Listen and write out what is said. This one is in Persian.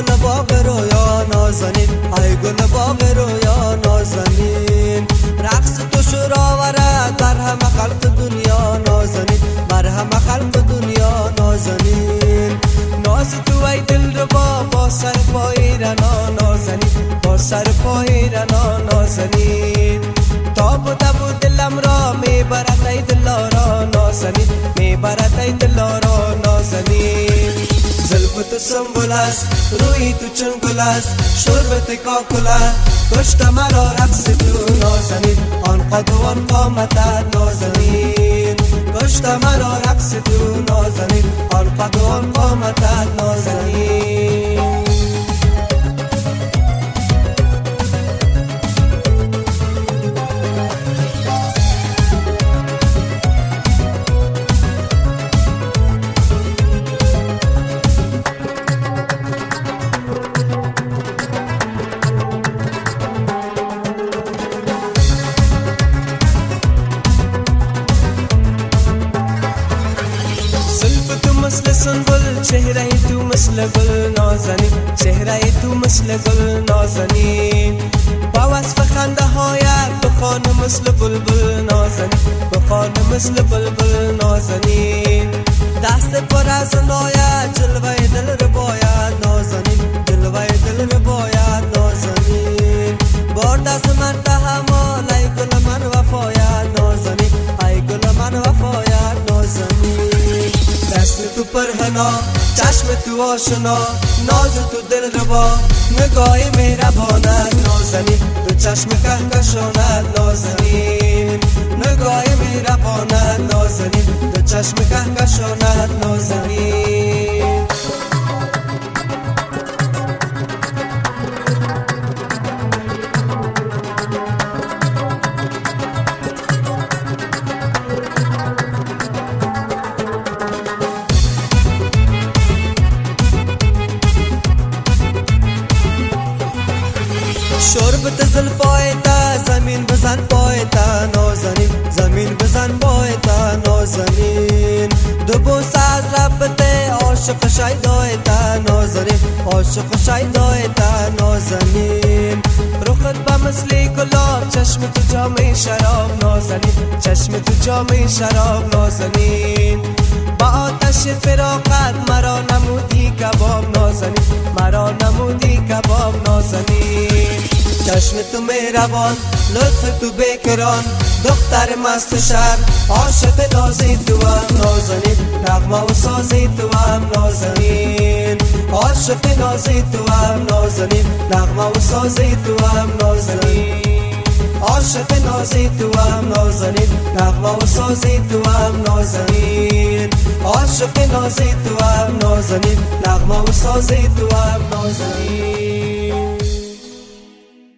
گل باغ رویا نازنین، ای گل باغ رویا نازنین. رقص تو شور آورد بر همه خلق دنیا نازنین، بر همه خلق دنیا نازنین. ناز تو ای دلربا با سر پای رنا نازنین، با سر پای رنا نازنین. تاب و تب و دلم را میبرد ای دلارا نازنین، میبرد ای دلارا نازنین. زلف تو سنبل است، روی تو چون گل است، شربت کاکل است، کشت مرا رقص تو نازنین، آن قد و آن قامتت نازنین. کشت مرا رقص تو نازنین، آن قد و آن قامتت نازنین. مثل سنبل چهره تو مثل گل نازنین، چهره تو مثل گل نازنین. با وصف خنده هایت بخوان مثل بلبل نازنین، بخوان مثل بلبل نازنین. دست پر از نایت جلوه دل ربایت نازنین، جلوه دل ربایت نازنین. بارد از من تحمل ای گل من وفایت نازنین، ای گل من وفایت نازنین. دست تو پرهنا، چشم تو آشنا، ناز تو دل ربا، نگاه مهربانت نازنین، دو چشم کهکشانت نازنین. نگاه مهربانت نازنین، دو چشم کهکشانت نازنین. شربت زلفای تا زمین بزن پای تا نازنین، زمین بزن پای تا نازنین. دو بوس از ربت عاشق شیدای تا نازنین، عاشق شیدای تا نازنین. رخت با مثل گلاب، چشم تو جام شراب نازنین، چشم تو جام شراب نازنین. با آتش فراقت مرا نمودی کباب نازنین، مرا نمودی کباب نازنین. چشم تو مهربان، لطف تو بکران، دختر مست شهر، عاشق نازی تو هم نازنین، نغمه و سازی تو هم نازنین. عاشق نازی تو هم نازنین، نغمه و سازی تو هم نازنین. عاشق نازی تو هم نازنین، نغمه و سازی تو هم نازنین. عاشق نازی تو هم نازنین، نغمه و سازی تو هم نازنین.